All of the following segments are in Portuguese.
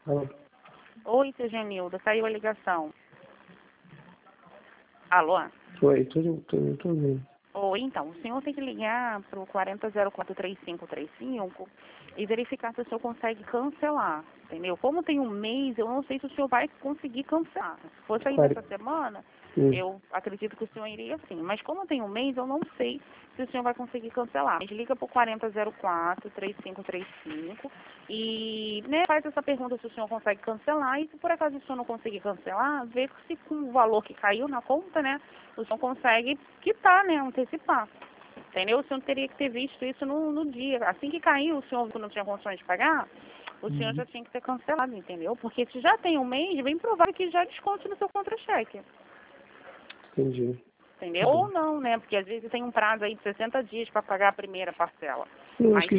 Alô? Oi, seu Genildo, caiu a ligação. Alô? Oi, tô ouvindo. Oi, então, o senhor tem que ligar para o 40043535 e verificar se o senhor consegue cancelar, entendeu? Como tem um mês, eu não sei se o senhor vai conseguir cancelar. Se fosse ainda essa semana, eu acredito que o senhor iria sim. Mas como tem um mês, eu não sei se o senhor vai conseguir cancelar. Mas liga para o 40043535 e faz essa pergunta se o senhor consegue cancelar. E se por acaso o senhor não conseguir cancelar, vê se com o valor que caiu na conta, né, o senhor consegue quitar, né, antecipar. Entendeu? O senhor teria que ter visto isso no dia. Assim que caiu, o senhor não tinha condições de pagar, o senhor já tinha que ter cancelado, entendeu? Porque se já tem um mês, bem provável que já desconte no seu contra-cheque. Entendi. Entendeu? Ou não, né? Porque às vezes tem um prazo aí de 60 dias para pagar a primeira parcela. Eu acho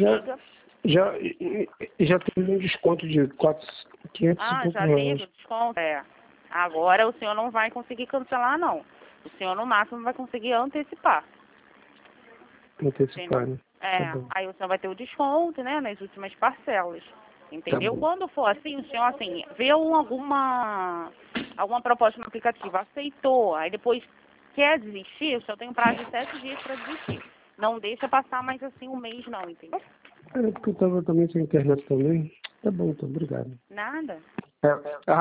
Mas que já tem um desconto de 500 e poucos já reais. teve o desconto? É. Agora o senhor não vai conseguir cancelar, não. O senhor, no máximo, vai conseguir antecipar. Antecipar, né? É, Tá bom. aí o senhor vai ter o desconto, né, nas últimas parcelas. Entendeu? Tá bom. Quando for assim, o senhor, assim, vê alguma proposta no aplicativo, aceitou, aí depois quer desistir, o senhor tem um prazo de 7 dias para desistir. Não deixa passar mais assim um mês, não, entendeu? É porque eu tava também sem internet também. Tá bom, então, obrigado. Nada. É,